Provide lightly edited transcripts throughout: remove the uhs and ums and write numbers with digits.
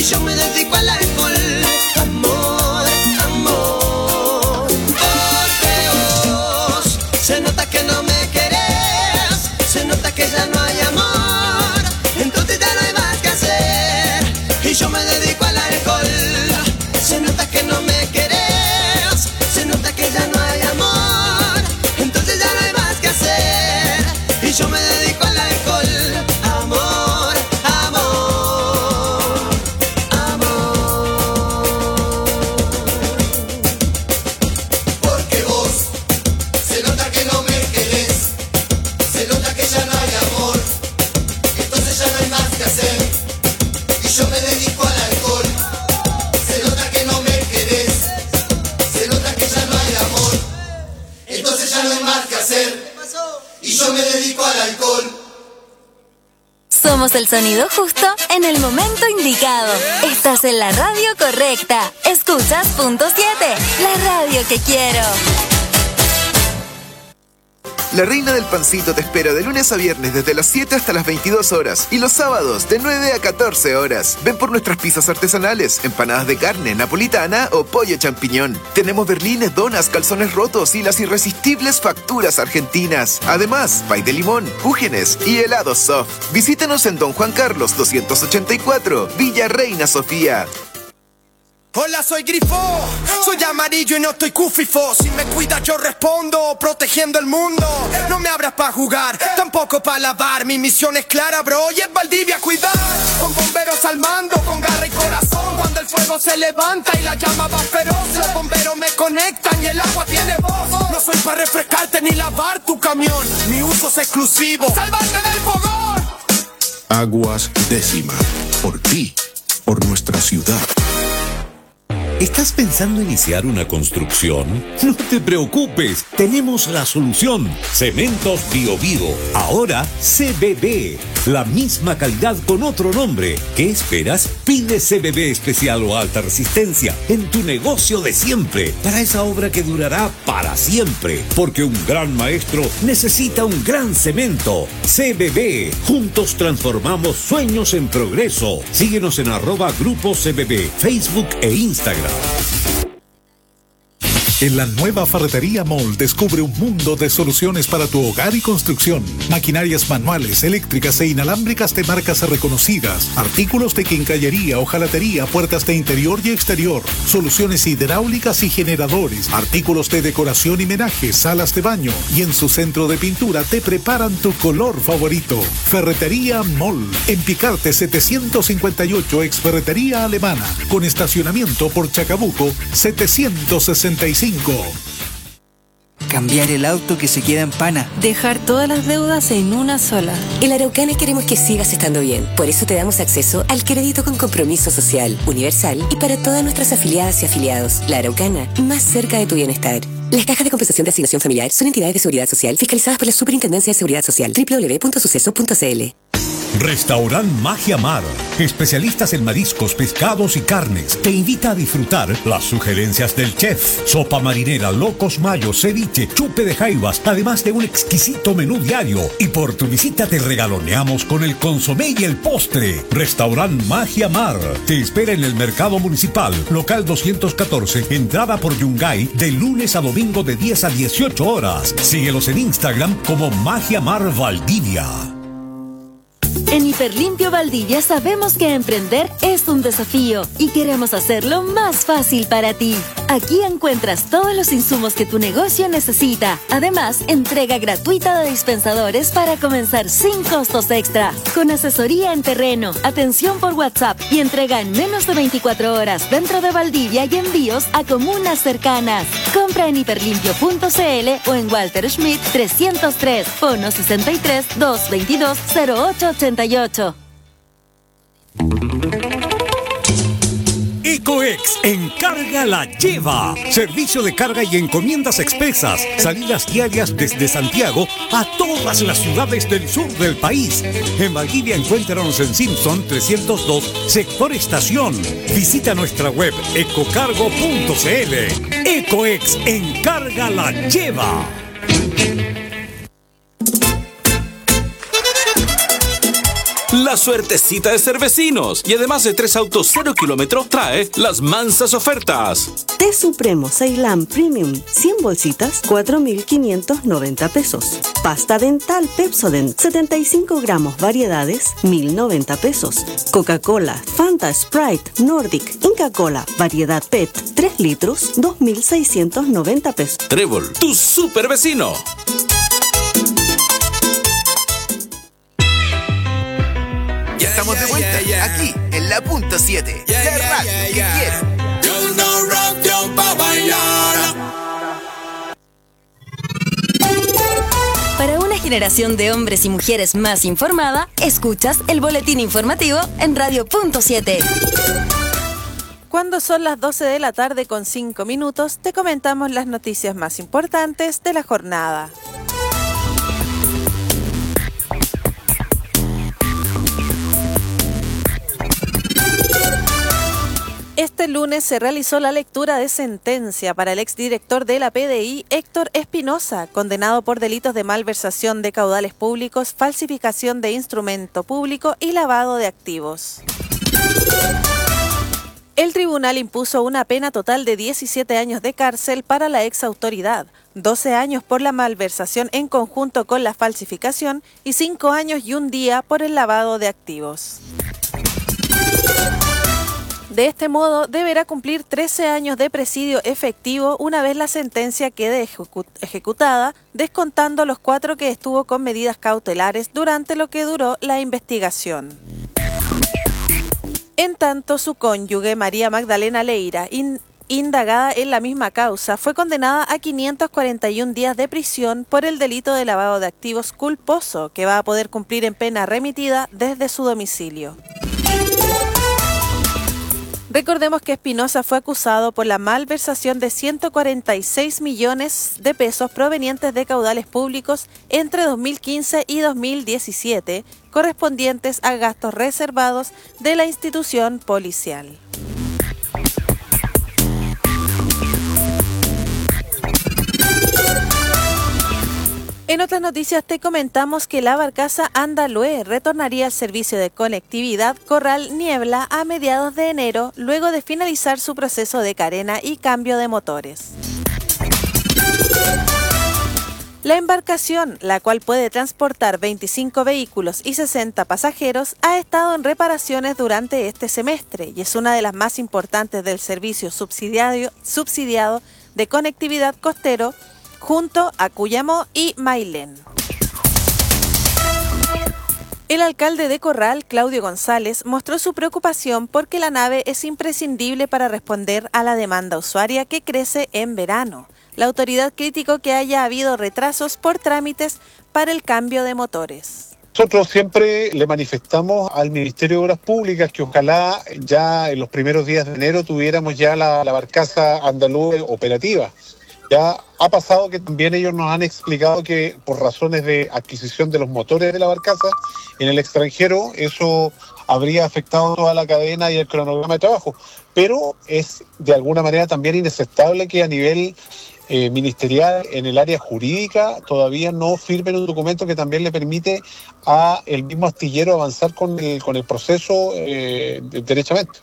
yo me dedico al alcohol. Amor, amor. Porque vos se nota que no me querés, se nota que ya no hay amor, entonces ya no hay más que hacer y yo me dedico al alcohol. Se nota que no me querés, se nota que ya no hay amor, entonces ya no hay más que hacer y yo me dedico al alcohol. Amor, amor, amor. Porque vos se nota que no me querés, se nota que ya no hay amor, entonces ya no hay más que hacer y yo me dedico al alcohol. Se nota que no me querés, se nota que ya no hay amor, entonces ya no hay más que hacer y yo me dedico al alcohol. Somos el sonido justo en el momento indicado. Estás en la radio correcta. Escuchas Punto 7, la radio que quiero. La Reina del Pancito te espera de lunes a viernes desde las 7 hasta las 22 horas y los sábados de 9 a 14 horas. Ven por nuestras pizzas artesanales, empanadas de carne, napolitana o pollo champiñón. Tenemos berlines, donas, calzones rotos y las irresistibles facturas argentinas. Además, pay de limón, cúgenes y helados soft. Visítanos en Don Juan Carlos 284, Villa Reina Sofía. Hola, soy Grifo, soy amarillo y no estoy cufifo. Si me cuidas yo respondo, protegiendo el mundo. No me abras pa' jugar, tampoco pa' lavar. Mi misión es clara, bro, y es Valdivia cuidar. Con bomberos al mando, con garra y corazón. Cuando el fuego se levanta y la llama va feroz, los bomberos me conectan y el agua tiene voz. No soy pa' refrescarte ni lavar tu camión, mi uso es exclusivo, ¡salvarte del fogón! Aguas Décima, por ti, por nuestra ciudad. ¿Estás pensando iniciar una construcción? No te preocupes, tenemos la solución. Cementos Bio Bio, ahora CBB. La misma calidad con otro nombre. ¿Qué esperas? Pide CBB especial o alta resistencia en tu negocio de siempre, para esa obra que durará para siempre. Porque un gran maestro necesita un gran cemento. CBB, juntos transformamos sueños en progreso. Síguenos en @Grupo CBB, Facebook e Instagram. En la nueva Ferretería Mall descubre un mundo de soluciones para tu hogar y construcción. Maquinarias manuales, eléctricas e inalámbricas de marcas reconocidas. Artículos de quincallería, hojalatería, puertas de interior y exterior. Soluciones hidráulicas y generadores. Artículos de decoración y menaje, salas de baño. Y en su centro de pintura te preparan tu color favorito. Ferretería Mall. En Picarte 758, ex Ferretería Alemana. Con estacionamiento por Chacabuco 765. Cambiar el auto que se queda en pana. Dejar todas las deudas en una sola. En la Araucana queremos que sigas estando bien. Por eso te damos acceso al crédito con compromiso social, universal y para todas nuestras afiliadas y afiliados. La Araucana, más cerca de tu bienestar. Las cajas de compensación de asignación familiar son entidades de seguridad social fiscalizadas por la Superintendencia de Seguridad Social. www.suceso.cl. Restaurant Magia Mar, especialistas en mariscos, pescados y carnes, te invita a disfrutar las sugerencias del chef. Sopa marinera, locos mayos, ceviche, chupe de jaivas, además de un exquisito menú diario. Y por tu visita te regaloneamos con el consomé y el postre. Restaurant Magia Mar te espera en el Mercado Municipal, local 214, entrada por Yungay, de lunes a domingo de 10 a 18 horas. Síguelos en Instagram como Magia Mar Valdivia. En Hiperlimpio Valdivia sabemos que emprender es un desafío y queremos hacerlo más fácil para ti. Aquí encuentras todos los insumos que tu negocio necesita. Además, entrega gratuita de dispensadores para comenzar sin costos extra. Con asesoría en terreno, atención por WhatsApp y entrega en menos de 24 horas dentro de Valdivia y envíos a comunas cercanas. Compra en hiperlimpio.cl o en Walter Schmidt 303, fono 63 222 0888. Ecoex Encarga la lleva. Servicio de carga y encomiendas expresas. Salidas diarias desde Santiago a todas las ciudades del sur del país. En Valdivia encuéntranos en Simpson 302, sector estación. Visita nuestra web ecocargo.cl. Ecoex Encarga la lleva. la suertecita de Cervecinos. Y además de 3 autos 0 kilómetros, trae las mansas ofertas. Té Supremo Ceilán Premium 100 bolsitas, 4.590 pesos. Pasta dental Pepsodent 75 gramos variedades, 1.090 pesos. Coca-Cola, Fanta, Sprite, Nordic, Inca Cola, variedad PET 3 litros, 2.690 pesos. Trébol, tu super vecino. Estamos de vuelta aquí en la punto 7. La radio que quiero. Para una generación de hombres y mujeres más informada, escuchas el boletín informativo en Radio Punto 7. Cuando son las 12 de la tarde con 5 minutos, te comentamos las noticias más importantes de la jornada. Este lunes se realizó la lectura de sentencia para el exdirector de la PDI, Héctor Espinosa, condenado por delitos de malversación de caudales públicos, falsificación de instrumento público y lavado de activos. El tribunal impuso una pena total de 17 años de cárcel para la exautoridad, 12 años por la malversación en conjunto con la falsificación y 5 años y 1 día por el lavado de activos. De este modo, deberá cumplir 13 años de presidio efectivo una vez la sentencia quede ejecutada, descontando los 4 que estuvo con medidas cautelares durante lo que duró la investigación. En tanto, su cónyuge, María Magdalena Leira, indagada en la misma causa, fue condenada a 541 días de prisión por el delito de lavado de activos culposo, que va a poder cumplir en pena remitida desde su domicilio. Recordemos que Espinosa fue acusado por la malversación de 146 millones de pesos provenientes de caudales públicos entre 2015 y 2017, correspondientes a gastos reservados de la institución policial. En otras noticias te comentamos que la barcaza Andalue retornaría al servicio de conectividad Corral Niebla a mediados de enero, luego de finalizar su proceso de carena y cambio de motores. La embarcación, la cual puede transportar 25 vehículos y 60 pasajeros, ha estado en reparaciones durante este semestre y es una de las más importantes del servicio subsidiado de conectividad costero, junto a Cuyamó y Mailén. El alcalde de Corral, Claudio González, mostró su preocupación porque la nave es imprescindible para responder a la demanda usuaria que crece en verano. La autoridad criticó que haya habido retrasos por trámites para el cambio de motores. Nosotros siempre le manifestamos al Ministerio de Obras Públicas que ojalá ya en los primeros días de enero tuviéramos ya la barcaza Andalue operativa. Ya ha pasado que también ellos nos han explicado que por razones de adquisición de los motores de la barcaza en el extranjero, eso habría afectado toda la cadena y el cronograma de trabajo. Pero es de alguna manera también inaceptable que a nivel ministerial, en el área jurídica, todavía no firmen un documento que también le permite a el mismo astillero avanzar con el proceso derechamente.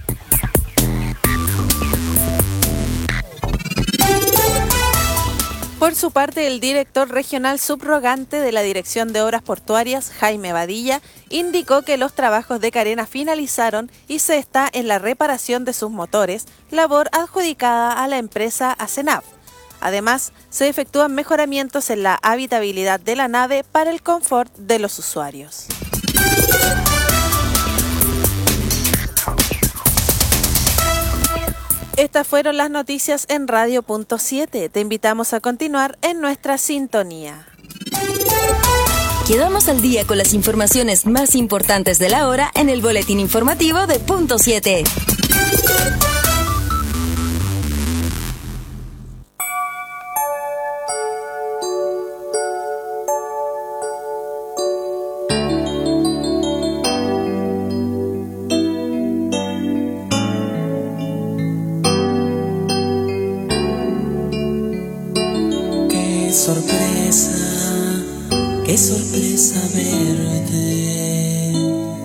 Por su parte, el director regional subrogante de la Dirección de Obras Portuarias, Jaime Badilla, indicó que los trabajos de carena finalizaron y se está en la reparación de sus motores, labor adjudicada a la empresa ACENAV. Además, se efectúan mejoramientos en la habitabilidad de la nave para el confort de los usuarios. Estas fueron las noticias en Radio Punto 7. Te invitamos a continuar en nuestra sintonía. Quedamos al día con las informaciones más importantes de la hora en el boletín informativo de Punto 7. Qué sorpresa verte.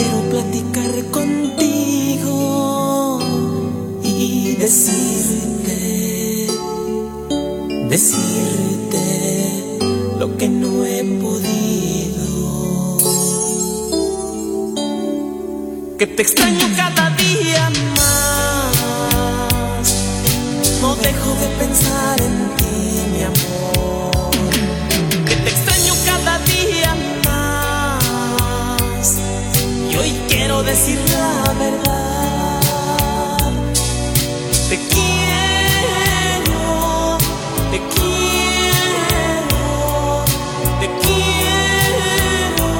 quiero platicar contigo y decirte lo que no he podido. Que te extraño cada día más, no dejo de pensar en ti, mi amor. Que te extraño cada día más, y hoy quiero decir la verdad. Te quiero, te quiero, te quiero.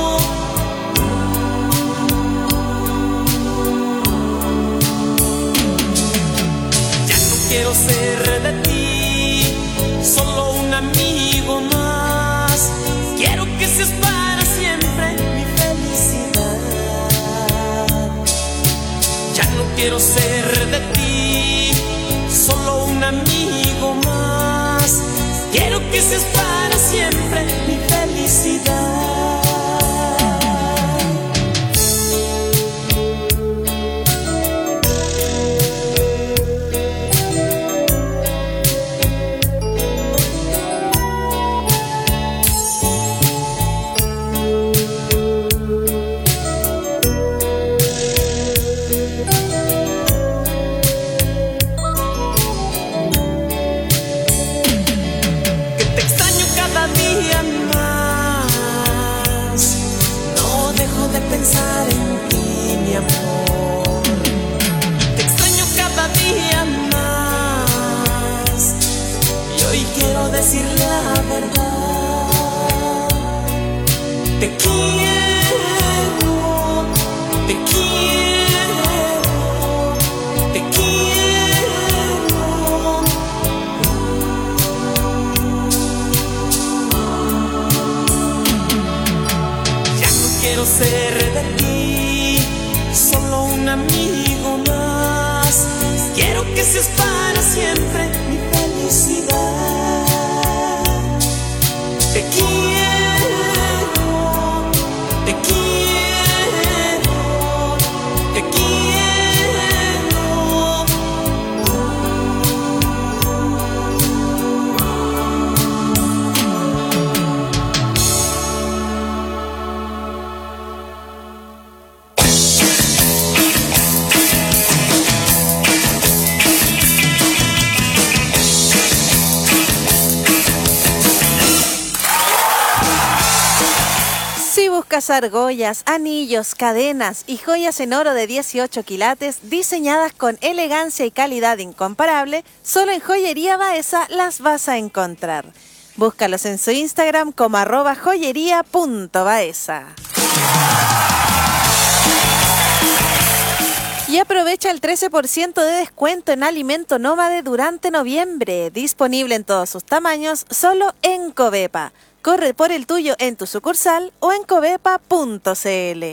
Ya no quiero ser de ti solo un amigo más. Quiero que seas para siempre mi felicidad. Ya no quiero ser de ti solo un amigo más. Quiero que seas para siempre mi felicidad. Pensar en ti, mi amor. Te extraño cada día más, y hoy quiero decir la verdad. Te quiero, te quiero, te quiero. Ya no quiero ser de ti solo un amigo más. Quiero que seas para siempre mi felicidad. Te quiero, te quiero, te quiero. Buscas argollas, anillos, cadenas y joyas en oro de 18 quilates diseñadas con elegancia y calidad incomparable, solo en Joyería Baeza las vas a encontrar. Búscalos en su Instagram como @joyería.baeza. Y aprovecha el 13% de descuento en Alimento Nómade durante noviembre, disponible en todos sus tamaños, solo en Covepa. Corre por el tuyo en tu sucursal o en covepa.cl.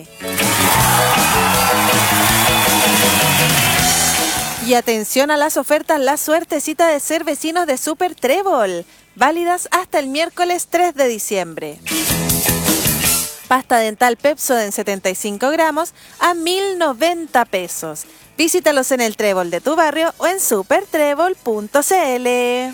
Y atención a las ofertas La Suertecita de ser vecinos de Super Trébol, válidas hasta el miércoles 3 de diciembre. Pasta dental Pepsodent en 75 gramos a 1.090 pesos. Visítalos en el Trébol de tu barrio o en supertrébol.cl.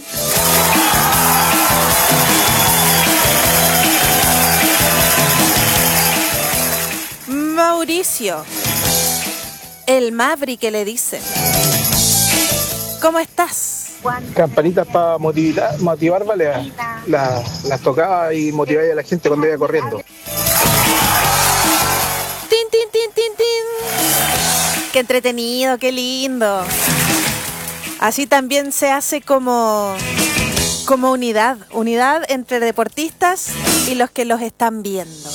Mauricio, el Mavri que le dice: ¿cómo estás? Campanitas para motivar, vale, las tocaba y motivar a la gente cuando iba corriendo. ¡Tin, tin, tin, tin, tin! ¡Qué entretenido, qué lindo! Así también se hace como unidad entre deportistas y los que los están viendo.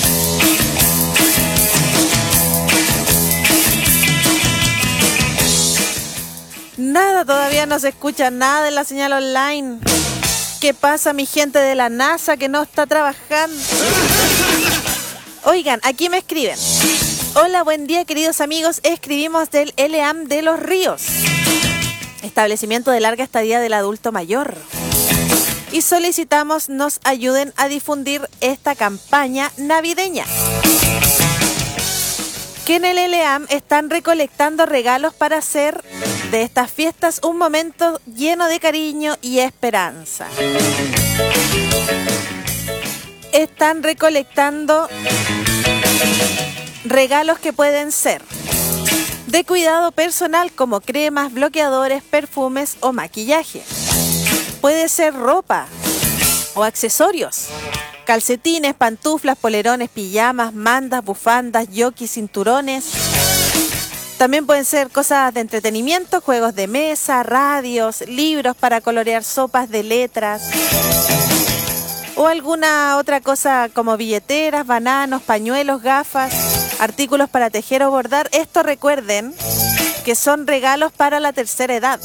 Nada, todavía no se escucha nada de la señal online. ¿Qué pasa, mi gente de la NASA que no está trabajando? Oigan, aquí me escriben: hola, buen día, queridos amigos. Escribimos del LEAM de Los Ríos, establecimiento de larga estadía del adulto mayor, y solicitamos nos ayuden a difundir esta campaña navideña. que en el LEAM están recolectando regalos para hacer de estas fiestas un momento lleno de cariño y esperanza. Están recolectando regalos que pueden ser de cuidado personal como cremas, bloqueadores, perfumes o maquillaje. Puede ser ropa o accesorios. Calcetines, pantuflas, polerones, pijamas, mandas, bufandas, jockeys, cinturones. También pueden ser cosas de entretenimiento, juegos de mesa, radios, libros para colorear sopas de letras. O alguna otra cosa como billeteras, bananos, pañuelos, gafas, artículos para tejer o bordar. Esto recuerden que son regalos para la tercera edad.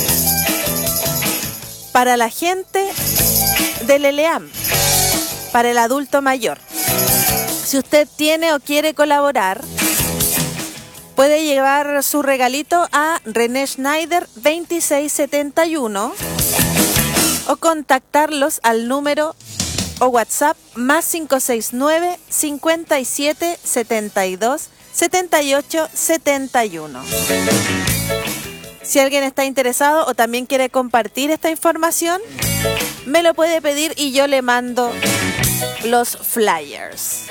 Para la gente del LEAM. Para el adulto mayor. Si usted tiene o quiere colaborar, puede llevar su regalito a René Schneider 2671 o contactarlos al número o WhatsApp más 569 57 72 78 71. Si alguien está interesado o también quiere compartir esta información, me lo puede pedir y yo le mando los flyers.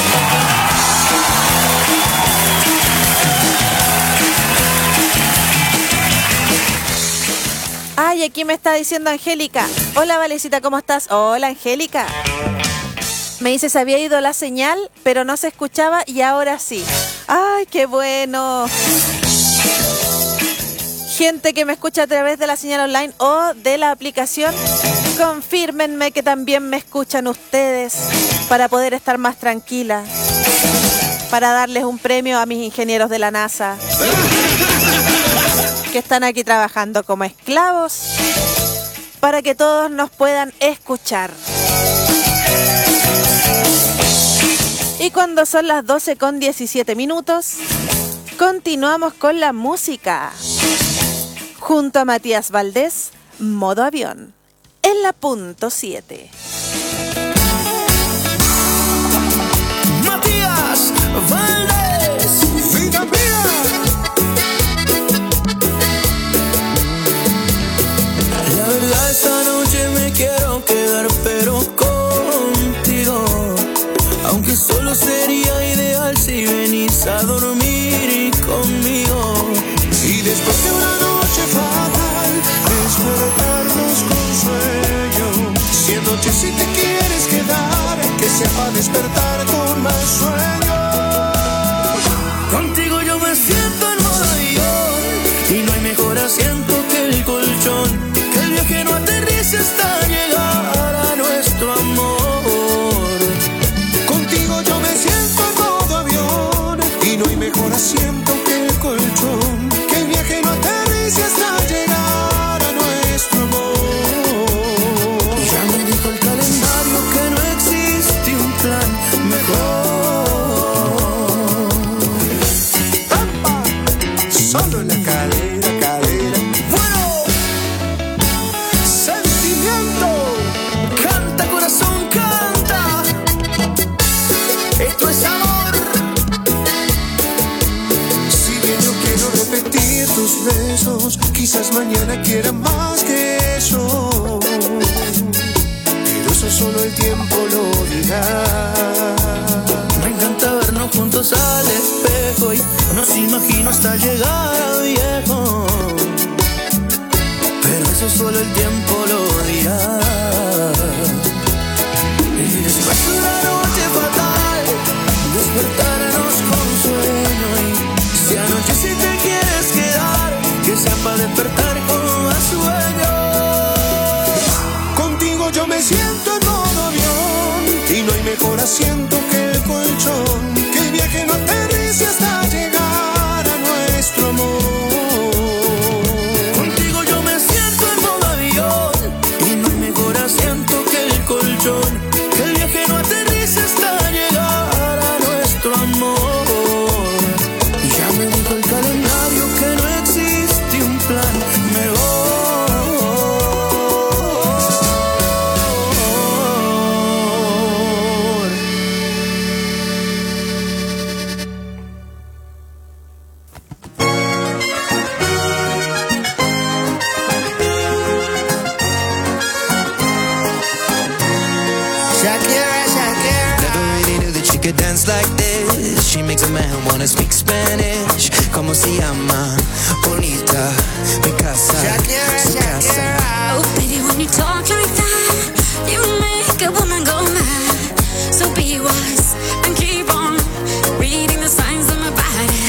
Ay, aquí me está diciendo Angélica. Hola, Valecita, ¿cómo estás? Hola, Angélica. Me dice, se había ido la señal, pero no se escuchaba y ahora sí. Ay, qué bueno. Gente que me escucha a través de la señal online o de la aplicación, confírmenme que también me escuchan ustedes para poder estar más tranquila, para darles un premio a mis ingenieros de la NASA que están aquí trabajando como esclavos para que todos nos puedan escuchar. Y cuando son las 12:17, continuamos con la música. Junto a Matías Valdés, Modo Avión, en la punto 7. Matías Valdés, vida mía. La verdad esta noche me quiero quedar, pero contigo. Aunque solo sería ideal si venís a dormir conmigo. Y después de una noche fatal, despertarnos con sueño. Si anoche si te quieres quedar, que sea para despertar con más sueño. Contigo yo me siento en modo avión, y no hay mejor asiento que el colchón. Que el viaje no aterrice hasta llegar a nuestro amor. Contigo yo me siento en modo avión, y no hay mejor asiento que el colchón. Que no aterrice hasta llegar a nuestro amor. Ya me dijo el calendario que no existe un plan mejor. Solo en la cadera. Bueno, sentimiento. Canta corazón, canta. Esto es amor. Repetir tus besos, quizás mañana quiera más que eso, pero eso solo el tiempo lo dirá. Me encanta vernos juntos al espejo y nos imagino hasta llegar a viejo, pero eso solo el tiempo lo dirá. Y después de una noche fatal, despertarnos con sueño. Y si anoche si te quieres quedar, que sea para despertar con más sueño. Contigo yo me siento en modo avión, y no hay mejor asiento que el colchón. Que el viaje no aterrice hasta llegar a nuestro amor. ¿Cómo se llama? Bonita, mi casa, su casa. Oh baby, when you talk like that, you make a woman go mad. So be wise and keep on reading the signs of my body.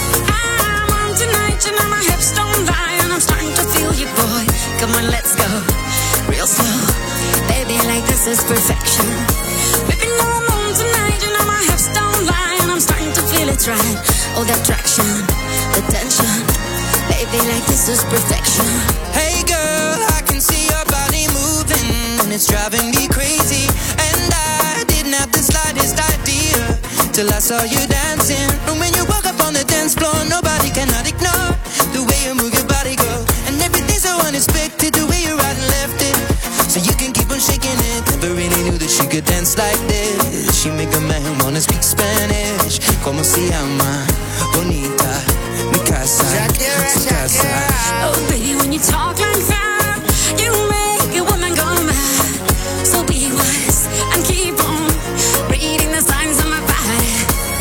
I'm on tonight, you know my hips don't lie, and I'm starting to feel you, boy. Come on, let's go real slow, baby, like this is perfection. Baby, no, I'm on tonight, you know my hips don't lie, and I'm starting to feel it's right. Oh, the attraction, the tension, baby, like this is perfection. Hey girl, I can see your body moving, and it's driving me crazy. And I didn't have the slightest idea till I saw you dancing. And when you walk up on the dance floor, nobody cannot ignore the way you move your body, girl. And everything's so unexpected, the way you right and left it, so you can keep on shaking it. Never really knew that she could dance like this. She make a man wanna speak Spanish. ¿Cómo se llama? Bonita, mi casa, su casa. Oh baby, when you talk like that, you make a woman go mad. So be wise and keep on reading the signs of my body.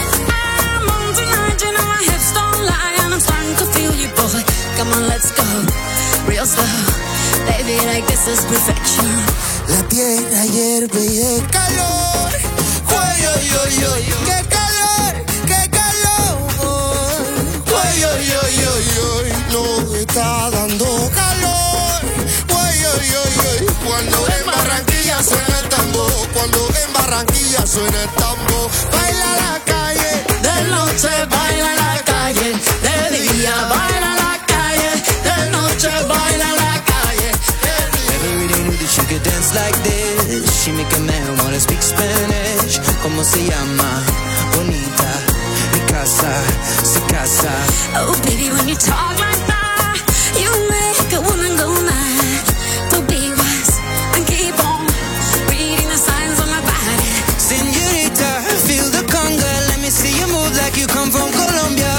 I'm on tonight, you know my hips don't lie, and I'm starting to feel you, boy. Come on, let's go real slow, baby, like this is perfection. La tierra hierve y el calor. ¡Ay, ay, ay, ay! ¡Qué calor! ¡Qué calor! ¡Ay, ay, ay, ay, ay! No está dando calor. ¡Ay, ay, ay, ay! Cuando en Barranquilla suena el tambor, cuando en Barranquilla suena el tambor, baila la calle, de noche baila la calle, de día baila la calle, de noche baila la calle. Never really knew that she could dance like this. She make a man wanna speak Spanish. ¿Cómo se llama? Bonita, mi casa, su casa. Oh baby, when you talk like that, you make a woman go mad. So be wise and keep on reading the signs on my body. Señorita, feel the conga. Let me see you move like you come from Colombia.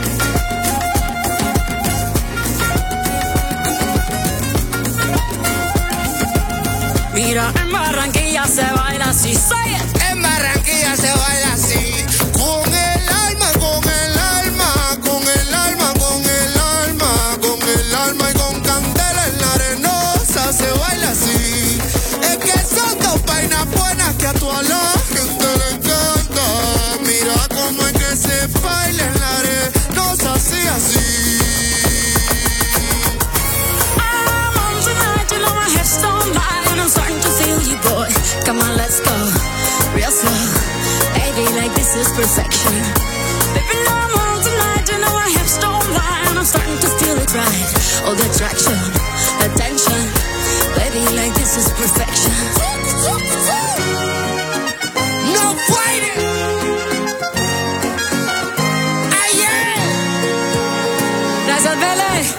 Mira, en Barranquilla se baila así, say it. En Barranquilla se baila así. Con el alma, con el alma, con el alma, con el alma, con el alma y con candela en la arenosa se baila así. Es que son dos vainas buenas que a toda la gente le encanta. Mira cómo es que se baila en la arenosa así, así. I'm on tonight, you know my hips don't lie, and I'm starting to feel you, boy. Come on, let's go real slow, baby, like this is perfection. Baby, no, I'm on tonight, you know my hips don't lie, and I'm starting to feel it right. Oh, the attraction, the tension, baby, like this is perfection. No fighting. Ay, yeah. Gracias, Bele.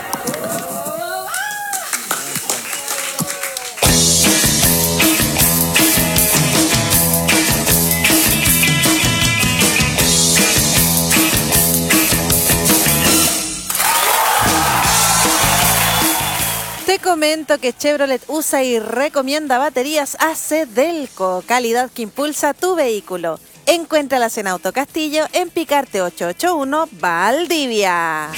Te comento que Chevrolet usa y recomienda baterías AC Delco, calidad que impulsa tu vehículo. Encuéntralas en Auto Castillo, en Picarte 881, Valdivia.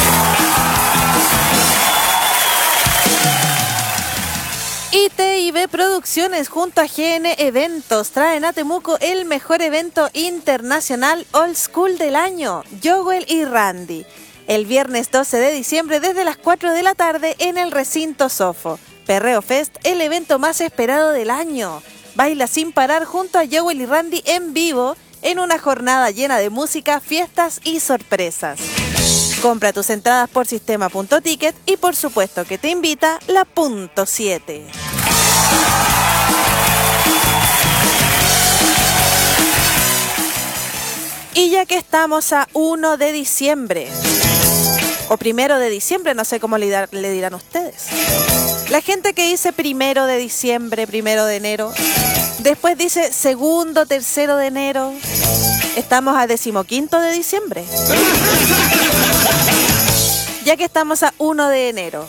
ITIB Producciones junto a GN Eventos traen a Temuco el mejor evento internacional old school del año, Jowell y Randy. El viernes 12 de diciembre desde las 4 de la tarde en el recinto Sofo. Perreo Fest, el evento más esperado del año. Baila sin parar junto a Jowell y Randy en vivo en una jornada llena de música, fiestas y sorpresas. Compra tus entradas por sistema.ticket y por supuesto que te invita la Punto 7. Y ya que estamos a 1 de diciembre, o 1 de diciembre, no sé cómo le dirán ustedes. La gente que dice 1 de diciembre, 1 de enero, después dice 2, 3 de enero, estamos a 15 de diciembre. Ya que estamos a 1 de enero,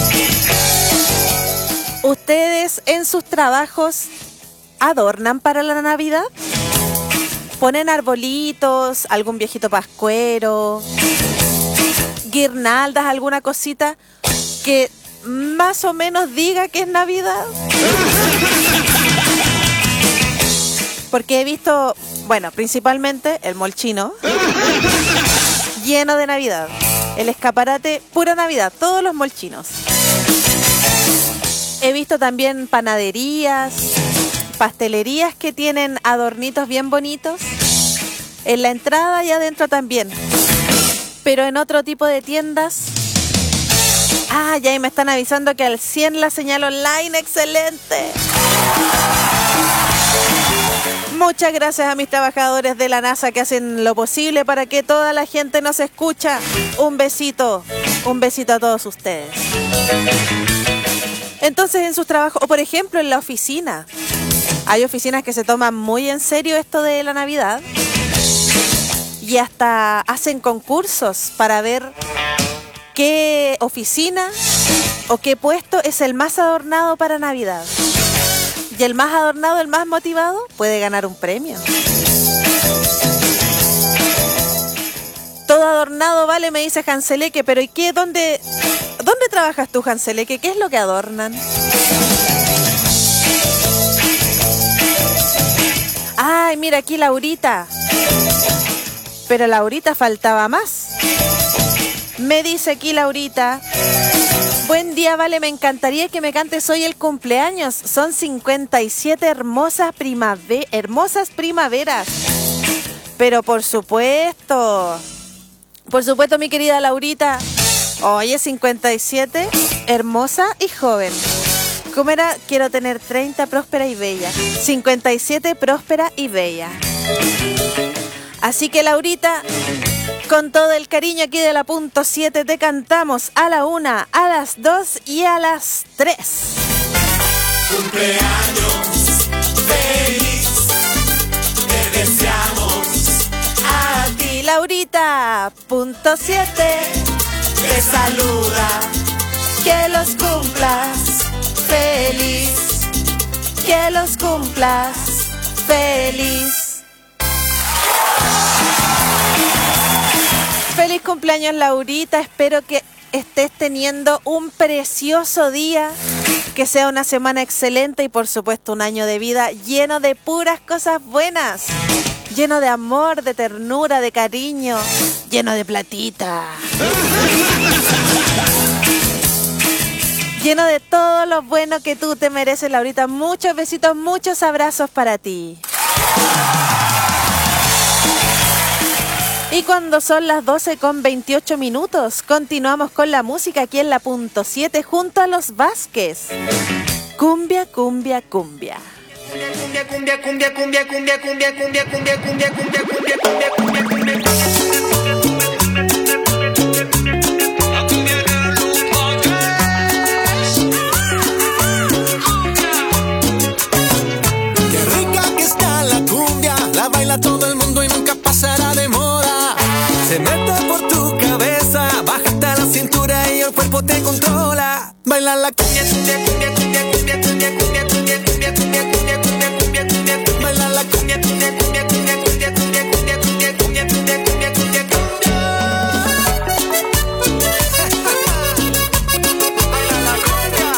¿ustedes en sus trabajos adornan para la Navidad? ¿Ponen arbolitos, algún viejito pascuero? guirnaldas, alguna cosita que más o menos diga que es Navidad? Porque he visto, bueno, principalmente el mall chino lleno de Navidad. El escaparate, pura Navidad, todos los mall chinos. He visto también panaderías, pastelerías que tienen adornitos bien bonitos. En la entrada y adentro también. Pero en otro tipo de tiendas... Ah, ya ahí me están avisando que al 100 la señal online. ¡Excelente! Muchas gracias a mis trabajadores de la NASA que hacen lo posible para que toda la gente nos escucha. Un besito a todos ustedes. Entonces en sus trabajos, o por ejemplo en la oficina, hay oficinas que se toman muy en serio esto de la Navidad y hasta hacen concursos para ver qué oficina o qué puesto es el más adornado para Navidad. Y el más adornado, el más motivado, puede ganar un premio. Todo adornado vale, me dice Hanseleque, pero ¿y qué? ¿Dónde trabajas tú, Hanseleque? ¿Qué es lo que adornan? Ay, mira aquí Laurita. Pero Laurita faltaba más. Me dice aquí Laurita: buen día, Vale, me encantaría que me cantes hoy el cumpleaños. Son 57 hermosas primaveras. Pero por supuesto, mi querida Laurita. Oye, 57, hermosa y joven. ¿Cómo era? Quiero tener 30, próspera y bella. 57, próspera y bella. Así que Laurita, con todo el cariño aquí de la punto 7, te cantamos a la 1, a las 2 y a las 3. Cumpleaños feliz, te deseamos a ti, Laurita, punto 7, te saluda, que los cumplas feliz, que los cumplas feliz. Feliz cumpleaños, Laurita, espero que estés teniendo un precioso día, que sea una semana excelente y por supuesto un año de vida lleno de puras cosas buenas, lleno de amor, de ternura, de cariño, lleno de platita, lleno de todo lo bueno que tú te mereces, Laurita. Muchos besitos, muchos abrazos para ti. Y cuando son las 12:28, continuamos con la música aquí en la punto 7 junto a los Vázquez. Cumbia, cumbia, cumbia. Cumbia, cumbia, cumbia, cumbia, cumbia, cumbia, cumbia, cumbia, cumbia, cumbia, cumbia, cumbia, cumbia, cumbia. Qué rica que está la cumbia, la baila todo el mundo y nunca pasará de moda. Se mete por tu cabeza, bájate la cintura y el cuerpo te controla. Baila la cumbia, cumbia, cumbia, cumbia, cumbia, cumbia, cumbia, cumbia, cumbia, cumbia, cumbia, cumbia, cumbia, cumbia. Baila la cumbia, cumbia, cumbia, cumbia, cumbia, cumbia, cumbia, cumbia, cumbia, cumbia, cumbia, cumbia, cumbia. Baila la cumbia.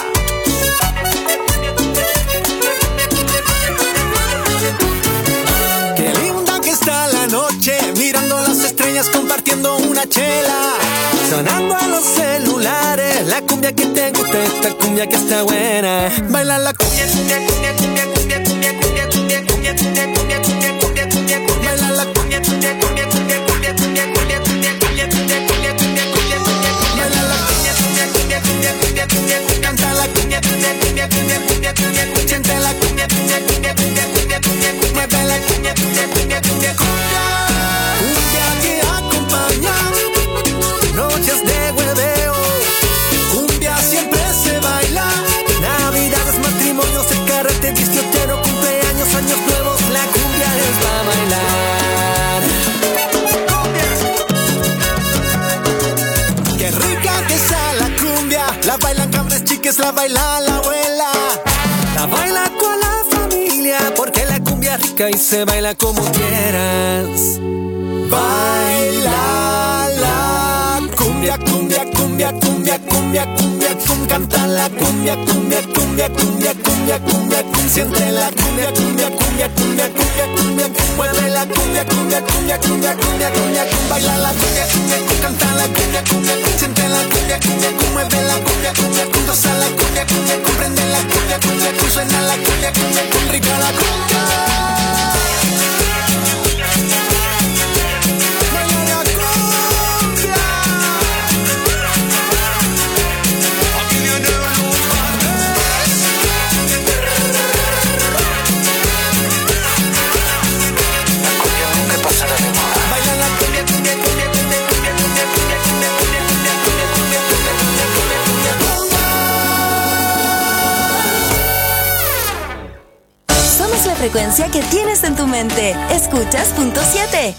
Qué linda que está la noche, mirando las estrellas, compartiendo una chela, sonando a los celulares, la cumbia que te gusta, esta cumbia que está buena. Baila la cumbia, cumbia, cumbia, cumbia, cumbia, cumbia, cumbia, cumbia, cumbia, cumbia, cumbia, cumbia, cumbia, cumbia, cumbia. Baila la cumbia, cumbia, cumbia, cumbia, cumbia, cumbia, cumbia, cumbia, cumbia, cumbia, cumbia, cumbia, cumbia, cumbia. Baila la cumbia, cumbia, cumbia, cumbia, cumbia, cumbia, cumbia. Canta la cumbia, cumbia, cumbia, cumbia, cumbia, cumbia, cumbia. Siente la cumbia, cumbia, cumbia, cumbia, cumbia, cumbia, cumbia. Mueve la cumbia, cumbia, cumbia, cumbia, cumbia. Cumbia que acompaña noches de hueveo. Cumbia siempre se baila. Navidades, matrimonios, el carrete, disfrutero, cumpleaños, años nuevos. La cumbia es para bailar. Cumbia. Qué rica que está la cumbia. La bailan cabras chiques, la baila la abuela. La baila con la familia, porque la cumbia es rica y se baila como quieras. Baila la cumbia. cumbia, cumbia, cumbia, canta la cumbia, cumbia, cumbia, cumbia, cumbia, cumbia, cumbia, siente la cumbia, cumbia, cumbia, cumbia, cumbia, cumbia, mueve la cumbia, cumbia, cumbia, cumbia, cumbia, cumbia, baila la cumbia, cumbia, canta la cumbia, cumbia, siente la cumbia, cumbia, mueve la cumbia, cumbia, goza la cumbia, cumbia, comprende la cumbia, cumbia, suena la cumbia, cumbia, rica la cumbia. Frecuencia que tienes en tu mente. Escuchas Punto 7.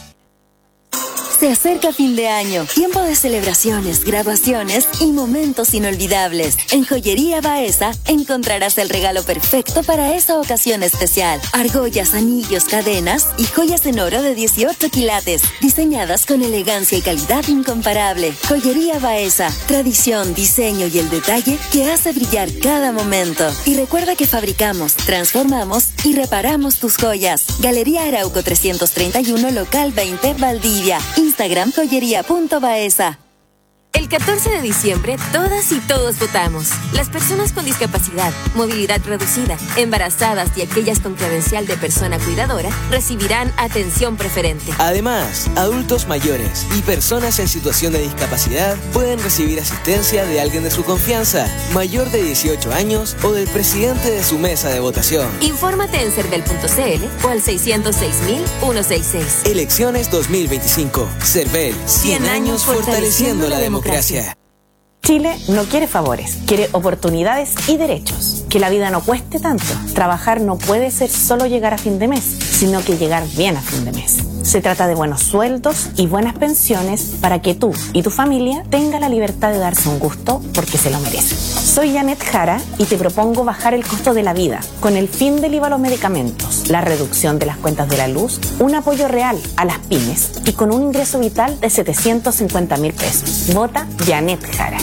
Se acerca fin de año, tiempo de celebraciones, graduaciones y momentos inolvidables. En Joyería Baeza encontrarás el regalo perfecto para esa ocasión especial. Argollas, anillos, cadenas y joyas en oro de 18 quilates, diseñadas con elegancia y calidad incomparable. Joyería Baeza, tradición, diseño y el detalle que hace brillar cada momento. Y recuerda que fabricamos, transformamos y reparamos tus joyas. Galería Arauco 331, local 20, Valdivia. Instagram joyería.baeza. El 14 de diciembre, todas y todos votamos. Las personas con discapacidad, movilidad reducida, embarazadas y aquellas con credencial de persona cuidadora recibirán atención preferente. Además, adultos mayores y personas en situación de discapacidad pueden recibir asistencia de alguien de su confianza, mayor de 18 años o del presidente de su mesa de votación. Infórmate en cervel.cl o al 606.166. Elecciones 2025. Cervel, 100 años fortaleciendo la democracia. Chile no quiere favores, quiere oportunidades y derechos. Que la vida no cueste tanto. Trabajar no puede ser solo llegar a fin de mes, sino que llegar bien a fin de mes. Se trata de buenos sueldos y buenas pensiones para que tú y tu familia tengan la libertad de darse un gusto porque se lo merecen. Soy Janet Jara y te propongo bajar el costo de la vida con el fin del IVA a los medicamentos, la reducción de las cuentas de la luz, un apoyo real a las pymes y con un ingreso vital de 750.000 pesos. Vota Janet Jara.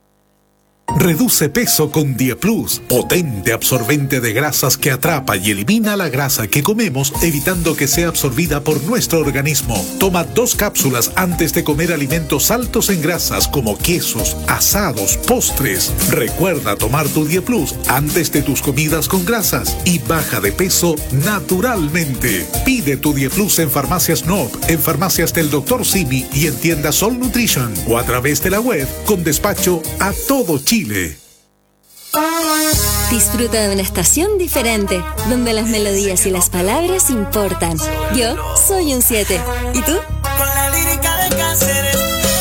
Reduce peso con Dieplus, potente absorbente de grasas que atrapa y elimina la grasa que comemos, evitando que sea absorbida por nuestro organismo. Toma 2 cápsulas antes de comer alimentos altos en grasas como quesos, asados, postres. Recuerda tomar tu Dieplus antes de tus comidas con grasas y baja de peso naturalmente. Pide tu Dieplus en Farmacias Nob, en Farmacias del Dr. Simi y en tiendas Sol Nutrition o a través de la web con despacho a todo Chile. Disfruta de una estación diferente, donde las melodías y las palabras importan. Yo soy un 7. ¿Y tú? Con la lírica de Cáceres.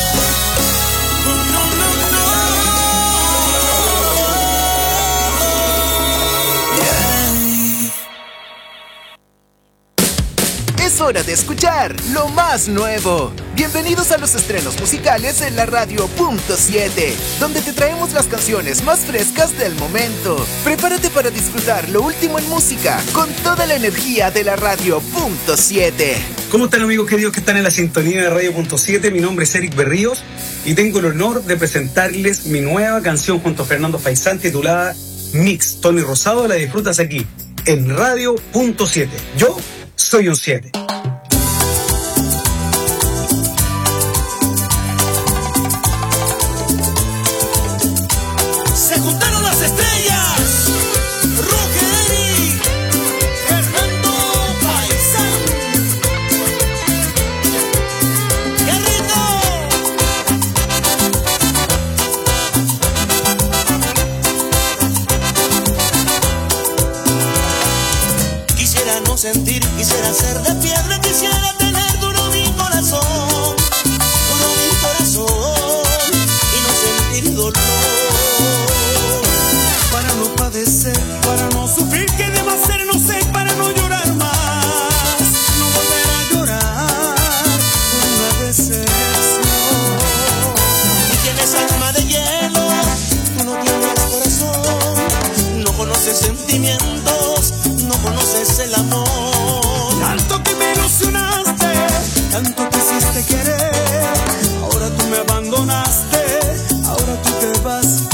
Es hora de escuchar lo más nuevo. Bienvenidos a los estrenos musicales en la radio Punto 7, donde te traemos las canciones más frescas del momento. Prepárate para disfrutar lo último en música con toda la energía de la radio Punto 7. ¿Cómo están, amigos queridos que están en la sintonía de Radio Punto 7? Mi nombre es Eric Berríos y tengo el honor de presentarles mi nueva canción junto a Fernando Faisán titulada Mix. Tony Rosado, la disfrutas aquí en Radio Punto 7. Yo soy un 7. Se juntaron las estrellas. Roger, Fernando Faisán. ¡Qué rico! Quisiera no sentir, quisiera ser de piedra, quisiera tener duro mi corazón y no sentir dolor. Para no padecer, para no sufrir, ¿qué debo hacer? No sé, para no llorar más, no volver a llorar por una decepción. Tú tienes alma de hielo, tú no tienes corazón, no conoces sentimientos, no conoces el amor. Tanto que me ilusionaste, tanto quisiste querer, ahora tú me abandonaste, ahora tú te vas.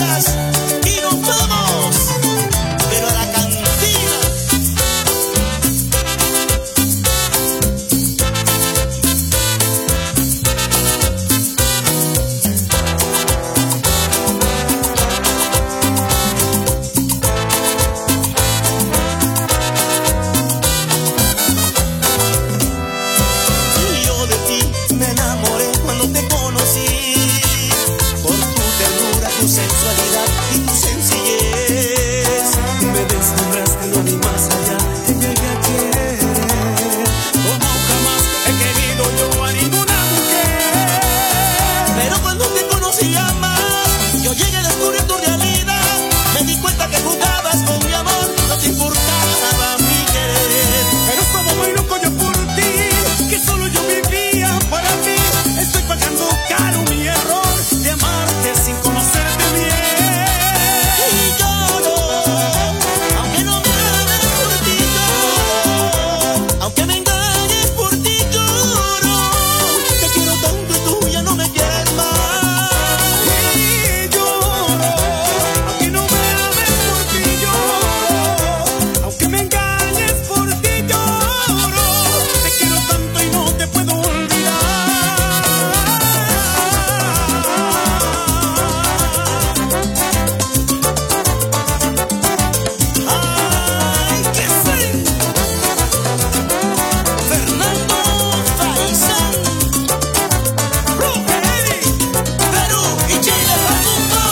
gracias y nos vamos, pero a la cantina. Yo de ti me enamoré cuando te conocí, por tu ternura, tu sensualidad y tu sencillez. Me deslumbraste, no vi más allá, te llegué a querer como jamás he querido yo a ninguna mujer. Pero cuando te conocí más, yo llegué a descubrir tu realidad. Me di cuenta que jugabas con mi amor, no te importaba mi querer. Pero estaba muy loco yo por ti, que solo yo vivía para ti. Estoy pagando caro mi error de amarte sin conocerte bien. Y lloro, aunque no me ames por ti lloro, aunque me engañes por ti lloro. Te quiero tanto y tú ya no me quieres más. Y lloro, aunque no me ames por ti lloro, aunque me engañes por ti lloro. Te quiero tanto y no te puedo olvidar. Ay, que sí. Fernando Faisán, Perú y Chile para el mundo.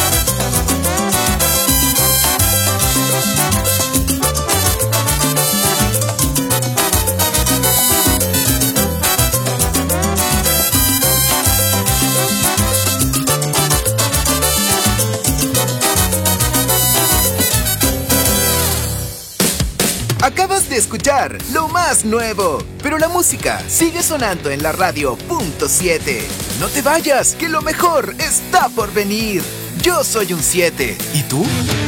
Acabas de escuchar lo más nuevo, pero la música sigue sonando en la radio .7. No te vayas, que lo mejor está por venir. Yo soy un 7. ¿Y tú?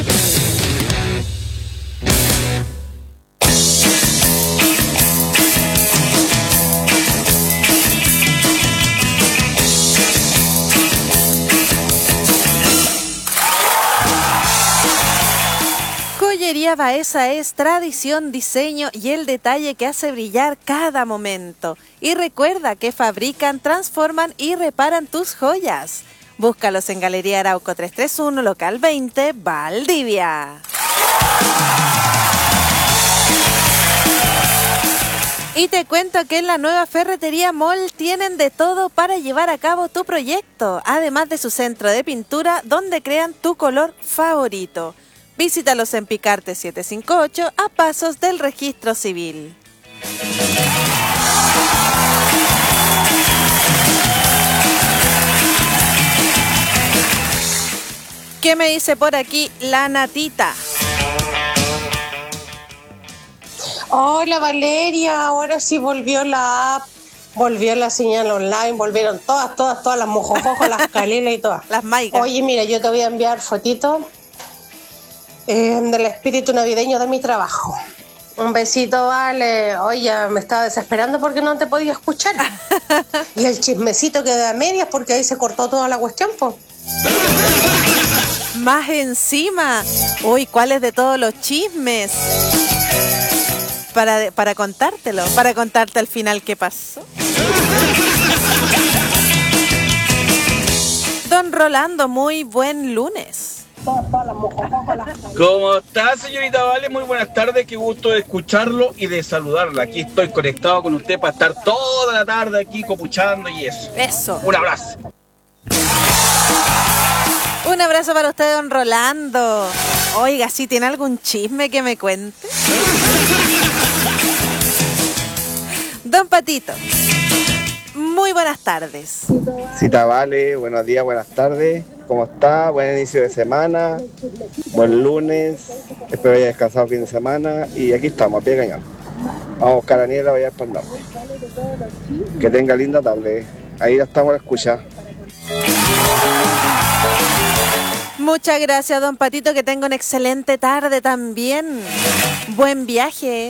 Joyería Baeza es tradición, diseño y el detalle que hace brillar cada momento. Y recuerda que fabrican, transforman y reparan tus joyas. Búscalos en Galería Arauco 331, local 20, Valdivia. Y te cuento que en la nueva Ferretería Mall tienen de todo para llevar a cabo tu proyecto, además de su centro de pintura donde crean tu color favorito. Visítalos en Picarte 758 a pasos del Registro Civil. ¿Qué me dice por aquí la Natita? Hola Valeria, ahora sí volvió la app, volvió la señal online, volvieron todas las mojojojos, las calelas y todas. Las maigas. Oye, mira, yo te voy a enviar fotitos del espíritu navideño de mi trabajo. Un besito, Vale. Oye, me estaba desesperando porque no te podía escuchar. Y el chismecito queda a medias porque ahí se cortó toda la cuestión, pues. Más encima. Uy, ¿cuáles de todos los chismes? Para contártelo, para contarte al final qué pasó. Don Rolando, muy buen lunes. ¿Cómo está, señorita Vale? Muy buenas tardes, qué gusto de escucharlo y de saludarla. Aquí estoy conectado con usted para estar toda la tarde aquí copuchando y eso. Eso. Un abrazo. Un abrazo para usted, don Rolando. Oiga, ¿sí tiene algún chisme que me cuente? Don Patito, muy buenas tardes. Cita Vale, buenos días, buenas tardes. ¿Cómo está? Buen inicio de semana, buen lunes. Espero haya descansado el fin de semana y aquí estamos, a pie de cañón. Vamos a buscar a Niela, vaya para el norte. Que tenga linda tarde. Ahí ya estamos a la escucha. Muchas gracias, don Patito, que tenga una excelente tarde también. Buen viaje.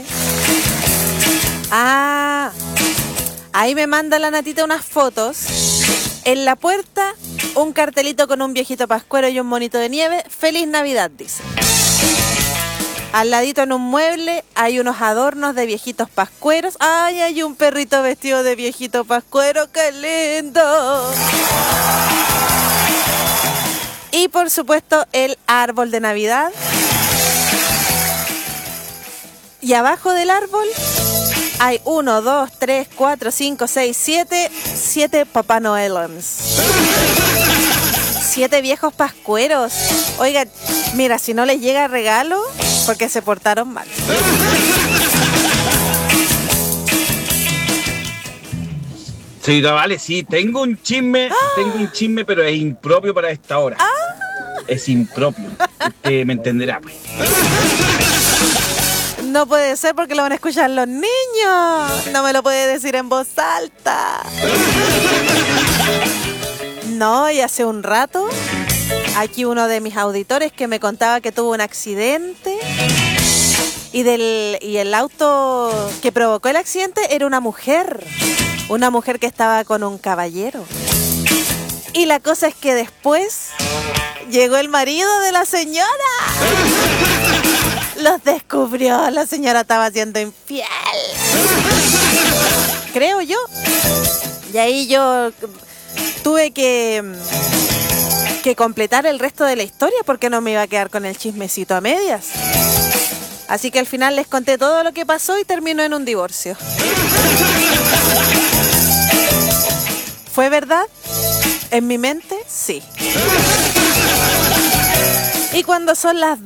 Ah, ahí me manda la Natita unas fotos. En la puerta un cartelito con un viejito pascuero y un monito de nieve. ¡Feliz Navidad!, dice. Al ladito en un mueble hay unos adornos de viejitos pascueros. ¡Ay, hay un perrito vestido de viejito pascuero! ¡Qué lindo! Y por supuesto el árbol de Navidad. Y abajo del árbol hay 1, 2, 3, 4, 5, 6, 7 Papá Noelans. 7 viejos pascueros. Oiga, mira, si no les llega regalo, porque se portaron mal. Señorita Vale, sí, tengo un chisme, pero es impropio para esta hora. Es impropio. Usted me entenderá, pues. No puede ser porque lo van a escuchar los niños. No me lo puede decir en voz alta. No, y hace un rato, aquí uno de mis auditores que me contaba que tuvo un accidente y el auto que provocó el accidente era una mujer que estaba con un caballero. Y la cosa es que después llegó el marido de la señora. Los descubrió, la señora estaba siendo infiel. Creo yo. Y ahí yo tuve que completar el resto de la historia porque no me iba a quedar con el chismecito a medias. Así que al final les conté todo lo que pasó y terminó en un divorcio. ¿Fue verdad? En mi mente, sí. Y cuando son las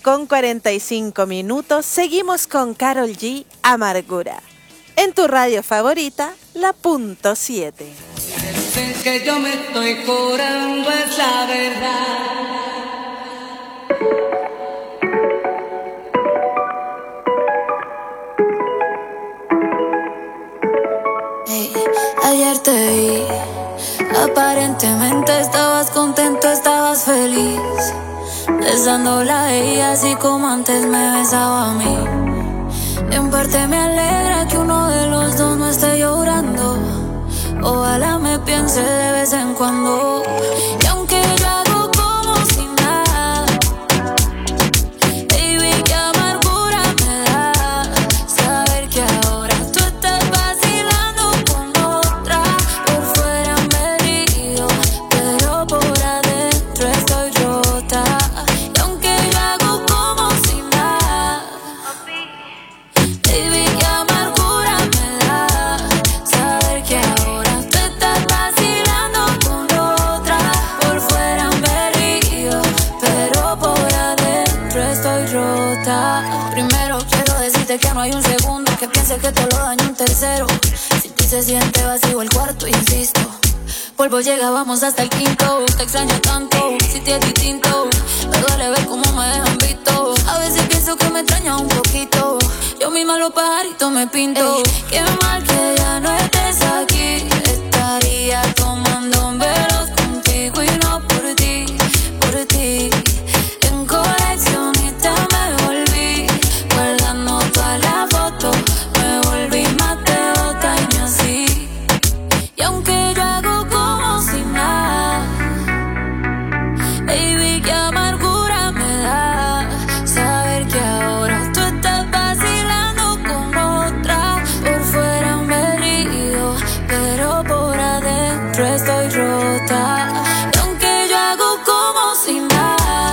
12:45, seguimos con Karol G, Amargura. En tu radio favorita, la punto 7. Que yo me estoy curando, es la verdad. Hey, ayer te vi, aparentemente estabas contento, estabas feliz, besándola a ella así como antes me besaba a mí. En parte me alegra que uno de los dos no esté llorando. Ojalá me piense de vez en cuando. Y aunque yo hago como si nada, baby, qué amargura me da saber que ahora tú estás vacilando con otra. Por fuera me río, pero por adentro estoy rota. Y aunque yo hago como si nada, baby, qué amargura me da saber que ahora tú estás vacilando con otra. Por fuera me río, pero por adentro estoy rota. Primero quiero decirte que no hay un segundo que piense que te lo daño un tercero. Si ti se siente vacío el cuarto, insisto, polvo llega, vamos hasta el quinto. Te extraño tanto, si te es distinto. Me duele ver cómo me dejan visto. A veces pienso que me extraña un poquito. Yo misma los pajaritos me pinto. Qué mal que ya no estés aquí. Estaría tomando velos contigo y no por ti, por ti. En coleccionista me volví, guardando todas las fotos. Me volví más de 2 años así. Y aunque yo hago como si nada, baby, qué amargura me da saber que ahora tú estás vacilando con otra. Por fuera me río, pero por adentro estoy rota. Y aunque yo hago como si nada,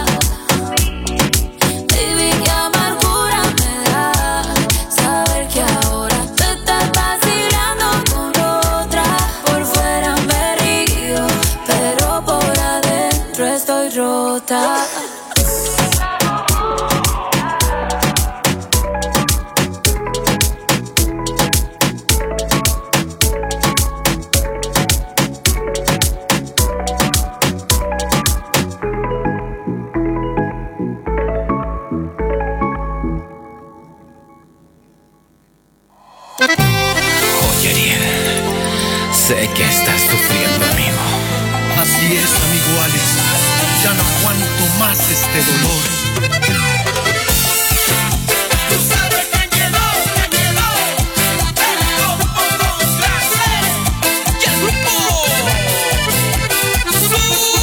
baby, qué amargura me da saber que ahora tú estás vacilando con otra. Por fuera me río, pero por adentro estoy rota. Oye, Ariel, sé que estás sufriendo, amigo. Así es, amigo Alex. Ya no aguanto más este dolor. Tú sabes que llegó, el grupo Los Clases y el grupo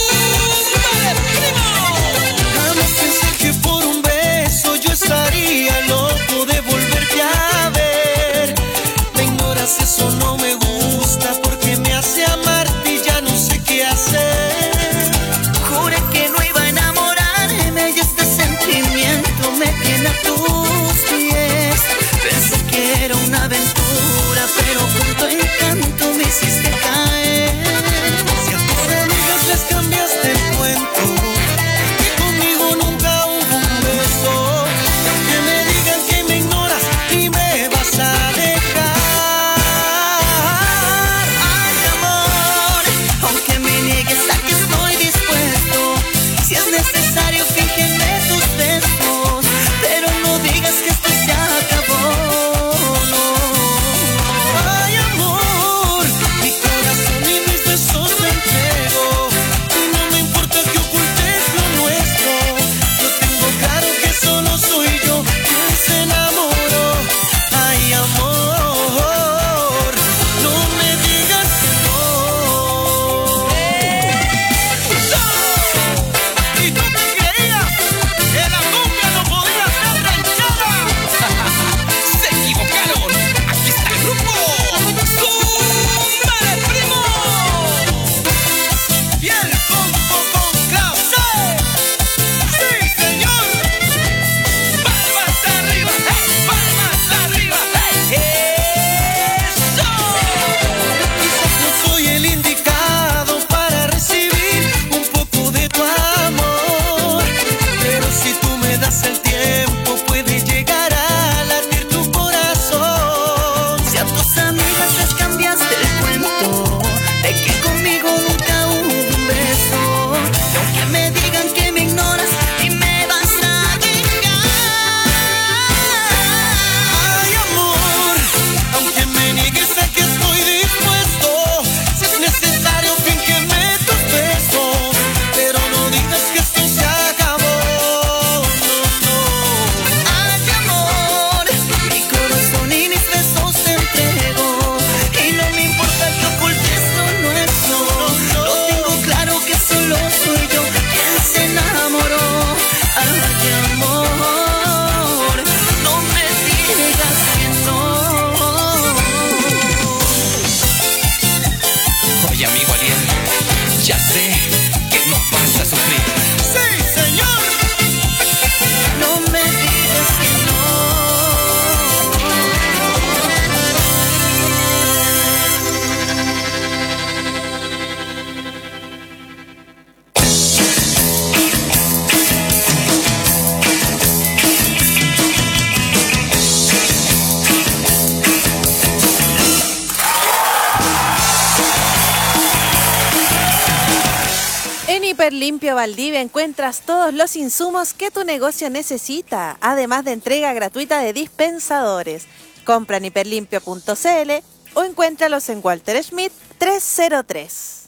Super Limpio Valdivia encuentras todos los insumos que tu negocio necesita, además de entrega gratuita de dispensadores. Compra en hiperlimpio.cl o encuéntralos en Walter Schmidt 303.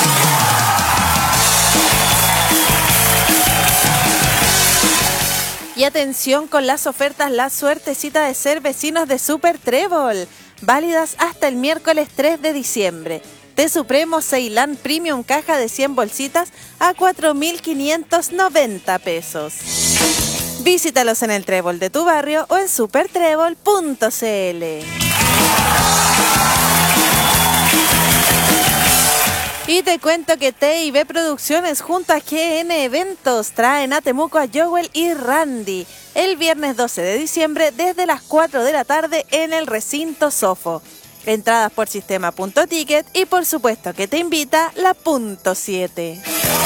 Y atención con las ofertas La Suertecita de Ser Vecinos de Super Trébol, válidas hasta el miércoles 3 de diciembre. Té Supremo Ceilán Premium caja de 100 bolsitas a 4.590 pesos. Visítalos en el Trébol de tu barrio o en supertrébol.cl. Y te cuento que T&B Producciones junto a GN Eventos traen a Temuco a Joel y Randy el viernes 12 de diciembre desde las 4 de la tarde en el recinto Sofo. Entradas por sistema.ticket y por supuesto que te invita la Punto 7.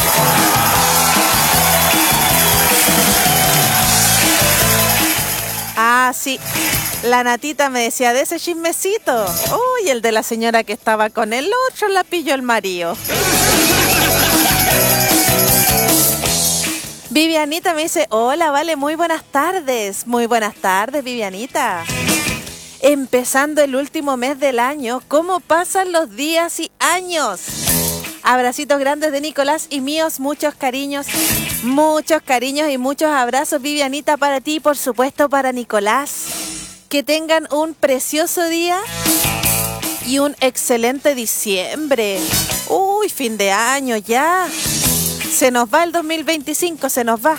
Ah, sí. La Natita me decía de ese chismecito. Uy, el de la señora que estaba con el otro la pilló el marido. Vivianita me dice, hola, vale, muy buenas tardes. Muy buenas tardes, Vivianita. Empezando el último mes del año, ¿cómo pasan los días y años? Abracitos grandes de Nicolás y míos, muchos cariños y muchos abrazos, Vivianita, para ti y por supuesto para Nicolás. Que tengan un precioso día y un excelente diciembre. Uy, fin de año ya. Se nos va el 2025, se nos va.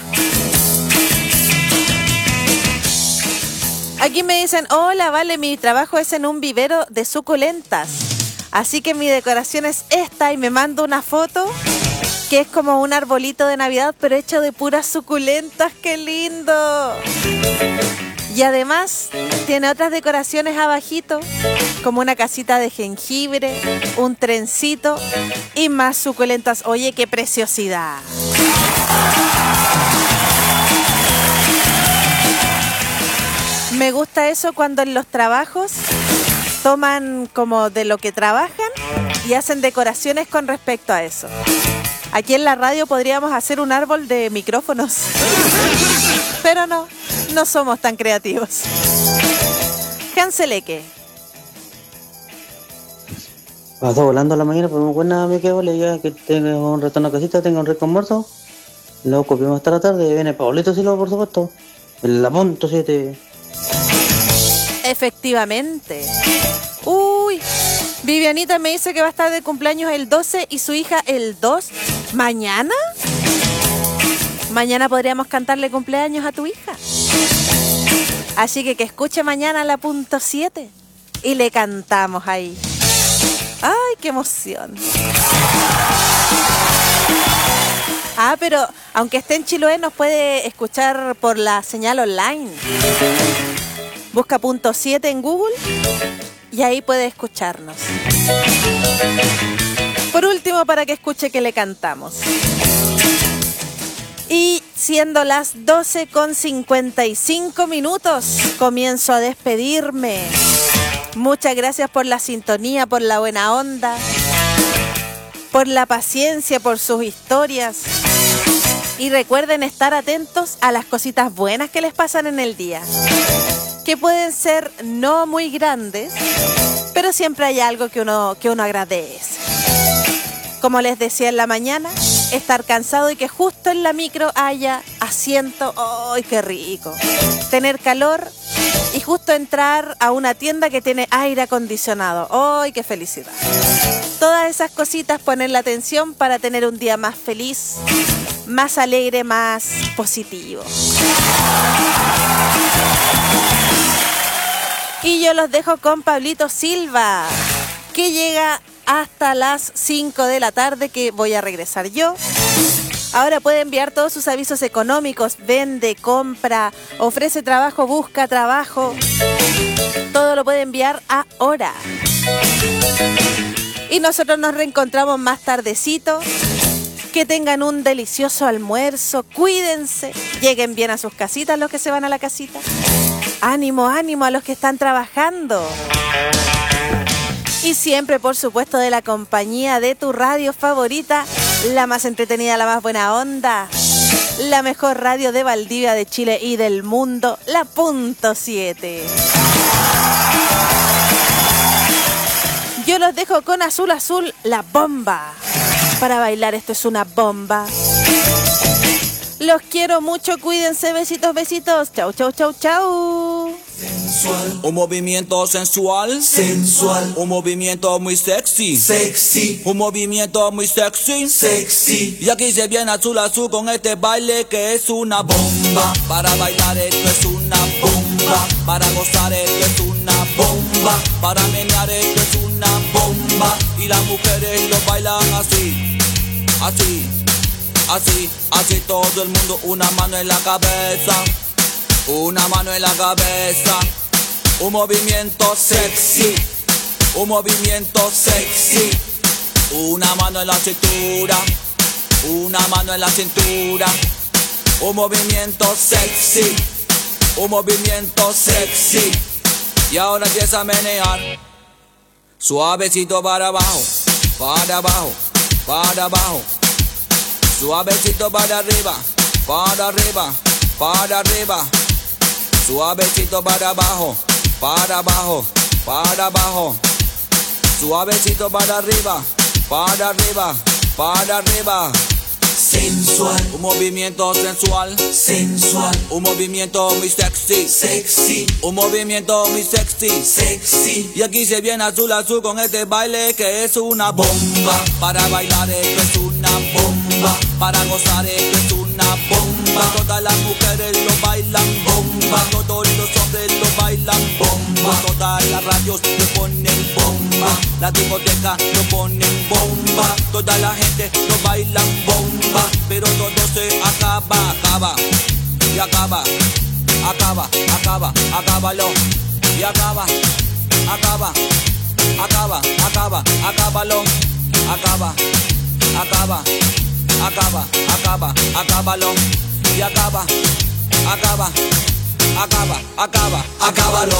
Aquí me dicen, hola, vale, mi trabajo es en un vivero de suculentas. Así que mi decoración es esta y me mando una foto que es como un arbolito de Navidad, pero hecho de puras suculentas. ¡Qué lindo! Y además tiene otras decoraciones abajito, como una casita de jengibre, un trencito y más suculentas. Oye, qué preciosidad. Me gusta eso cuando en los trabajos toman como de lo que trabajan y hacen decoraciones con respecto a eso. Aquí en la radio podríamos hacer un árbol de micrófonos, pero no somos tan creativos. Hanseleque. Pasó volando a la mañana, pues muy buena, me quedo, ya que tenga un retorno a casita, tenga un rico almuerzo. Luego copiamos hasta la tarde, viene Pablito Silva, por supuesto, en la Punto 7. Efectivamente. Uy, Vivianita me dice que va a estar de cumpleaños el 12 y su hija el 2. ¿Mañana? Mañana podríamos cantarle cumpleaños a tu hija. Así que escuche mañana la Punto 7 y le cantamos ahí. ¡Ay, qué emoción! Ah, pero aunque esté en Chiloé nos puede escuchar por la señal online. Busca Punto 7 en Google y ahí puede escucharnos. Por último, para que escuche que le cantamos. Y siendo las 12:55, comienzo a despedirme. Muchas gracias por la sintonía, por la buena onda, por la paciencia, por sus historias. Y recuerden estar atentos a las cositas buenas que les pasan en el día, que pueden ser no muy grandes, pero siempre hay algo que uno agradece. Como les decía en la mañana, estar cansado y que justo en la micro haya asiento. ¡Ay, qué rico! Tener calor y justo entrar a una tienda que tiene aire acondicionado. ¡Ay, qué felicidad! Todas esas cositas, poner la atención para tener un día más feliz, más alegre, más positivo. Y yo los dejo con Pablito Silva, que llega hasta las 5 de la tarde, que voy a regresar yo. Ahora puede enviar todos sus avisos económicos, vende, compra, ofrece trabajo, busca trabajo. Todo lo puede enviar ahora. Y nosotros nos reencontramos más tardecito. Que tengan un delicioso almuerzo, cuídense, lleguen bien a sus casitas los que se van a la casita. Ánimo, ánimo a los que están trabajando. Y siempre, por supuesto, de la compañía de tu radio favorita, La más entretenida, la más buena onda. La mejor radio de Valdivia, de Chile y del mundo. La .7. Yo los dejo con Azul Azul, la bomba. Para bailar esto es una bomba. Los quiero mucho, cuídense, besitos, besitos. Chau, chau, chau, chau. Sensual. Un movimiento sensual. Sensual. Un movimiento muy sexy. Sexy. Un movimiento muy sexy. Sexy. Y aquí se viene Azul Azul con este baile que es una bomba. Para bailar esto es una bomba. Para gozar esto es una bomba. Para menear esto es una bomba. Y las mujeres lo bailan así. Así. Así, así todo el mundo, una mano en la cabeza, una mano en la cabeza, un movimiento sexy, un movimiento sexy, una mano en la cintura, una mano en la cintura, un movimiento sexy, un movimiento sexy, y ahora empieza a menear, suavecito para abajo, para abajo, para abajo. Suavecito para arriba, para arriba, para arriba. Suavecito para abajo, para abajo, para abajo. Suavecito para arriba, para arriba, para arriba. Sensual, un movimiento sensual. Sensual, un movimiento muy sexy. Sexy, un movimiento muy sexy. Sexy, y aquí se viene Azul Azul con este baile que es una bomba. Para bailar esto es una bomba. Para gozar esto es una bomba. Todas las mujeres lo bailan bomba. Todos los hombres lo bailan bomba. Todas las radios lo ponen bomba. La discoteca lo ponen bomba. Toda la gente lo bailan bomba. Pero todo se acaba, acaba. Y acaba, acaba, acaba, acábalo. Y acaba, acaba, acaba, acaba, acábalo. Acaba, acaba. Acaba, acaba, acábalo. Y acaba, acaba, acaba, acaba, acábalo.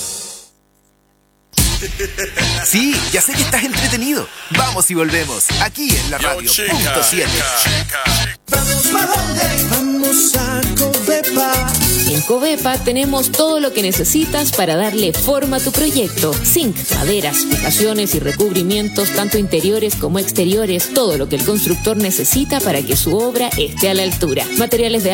Sí, ya sé que estás entretenido. Vamos y volvemos, aquí en la radio .7. Vamos para dónde, vamos a Covepa. En Covepa tenemos todo lo que necesitas para darle forma a tu proyecto. Zinc, maderas, fijaciones y recubrimientos, tanto interiores como exteriores, todo lo que el constructor necesita para que su obra esté a la altura. Materiales de